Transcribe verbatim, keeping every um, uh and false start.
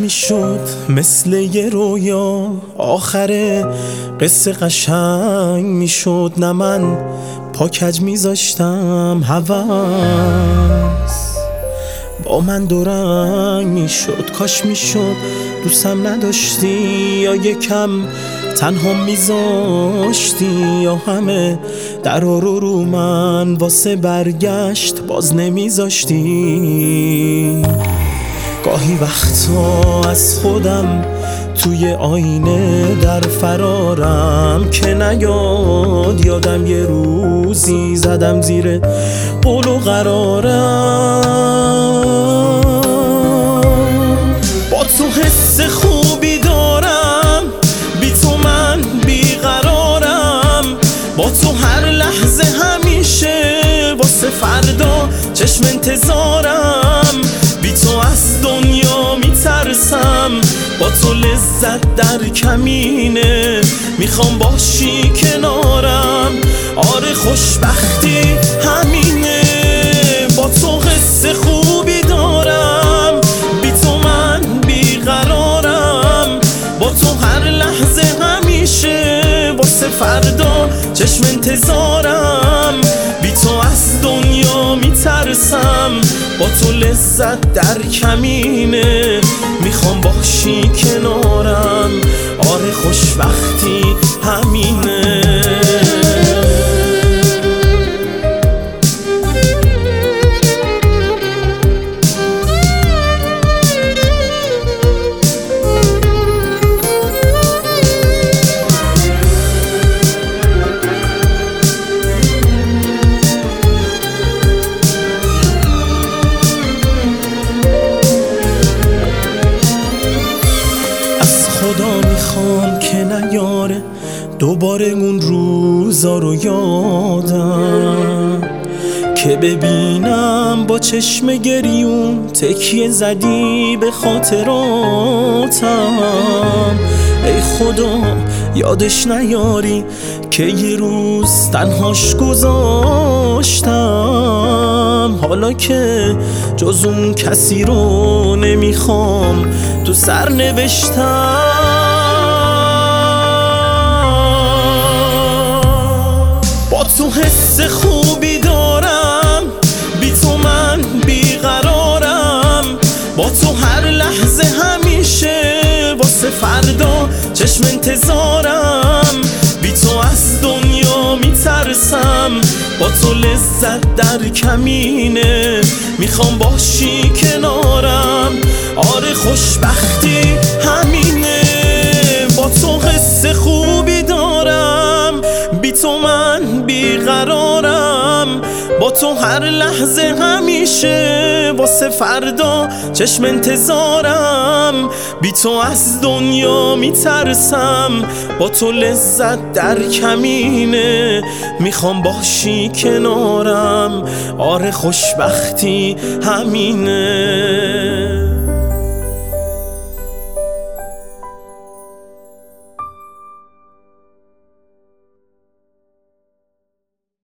میشد مثل یه رویا، آخر قصه قشنگ میشد. نه من پاکج میذاشتم هوس با من دورنگ میشد. کاش میشد دوستم نداشتی، یا یکم تنها میذاشتی، یا همه در رو رو من واسه برگشت باز نمیذاشتی. گاهی وقتا از خودم توی آینه در فرارم که نیاد یادم یه روزی زدم زیر قول و قرارم. با تو حس خوبی دارم، بی تو من بیقرارم. با تو هر لحظه همیشه واسه فردا چشم انتظارم. بی تو از دنیا میترسم، با تو لذت در کمینه، میخوام باشی کنارم. آره خوشبختی همینه، با تو حس خوبی دارم، بی تو من بیقرارم. با تو هر لحظه همیشه واسه فردا چشم انتظارم. بی تو از دنیا میترسم، با تو لذت در کمینه، میخوام باشی کنارم. آره خوشبختی همینه. خدا میخوام که نیاره دوباره اون روزا رو یادم، که ببینم با چشم گریون تکیه زدی به خاطراتم. ای خدا یادش نیاری که یه روز تنهاش گذاشتم. حالا که جز اون کسی رو نمیخوام تو سر نوشتم. با تو حس خوبی دارم، بی تو من بیقرارم. با تو هر لحظه همیشه واسه فردا چشم انتظارم. بی تو از دنیا میترسم، با تو لذت در کمینه، میخوام باشی کنارم. آره خوشبختی همینه، با تو حس خوبی دارم، بی تو من بیقرارم. با تو هر لحظه همیشه واسه فردا چشم انتظارم. بی تو از دنیا میترسم، با تو لذت در کمینه، میخوام باشی کنارم. آره خوشبختی همینه.